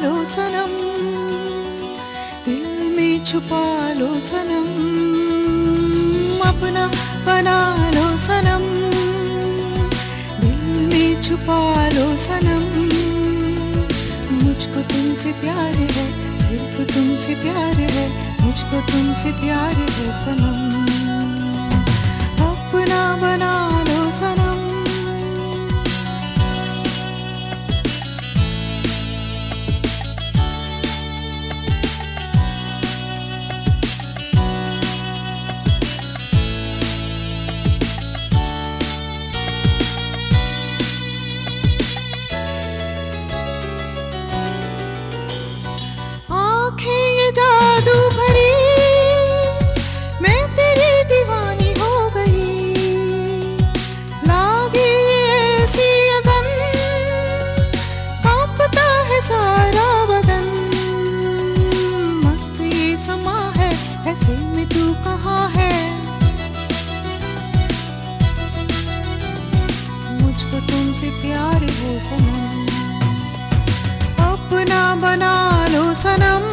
लो सनम, दिल में छुपा लो सनम, अपना बना लो सनम, दिल में छुपा लो सनम। मुझको तुमसे प्यार है, सिर्फ तुमसे प्यार है, मुझको तुमसे प्यार है सनम, अपना बना लो सनम। जादू भरी मैं तेरी दीवानी हो गई, लागी ऐसी अगन कांपता है सारा बदन, मस्त ये समा है ऐसे में तू कहाँ है, मुझको तुमसे प्यार है सनम, अपना बना लो सनम।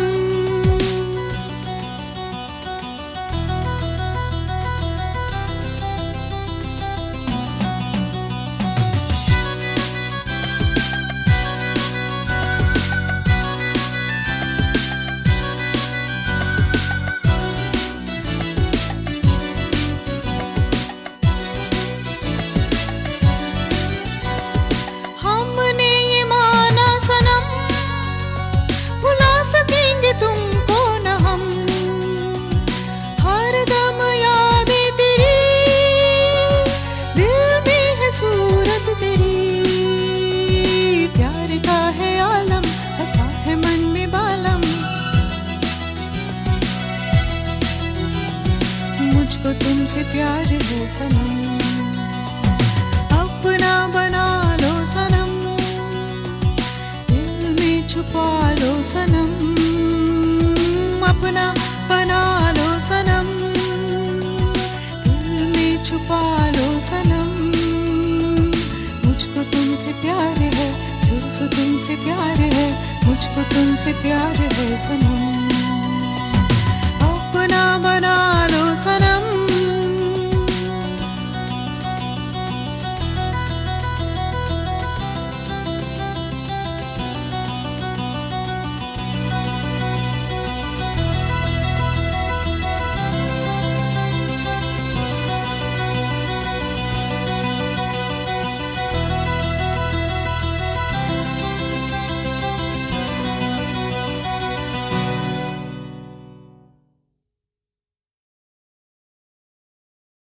मुझको तुमसे प्यार है सनम, अपना बना लो सनम, दिल में छुपा लो सनम, अपना बना लो सनम, दिल में छुपा लो सनम। मुझको तुमसे प्यार है, सिर्फ तुमसे प्यार है, मुझको तुमसे प्यार है सनम, अपना बना लो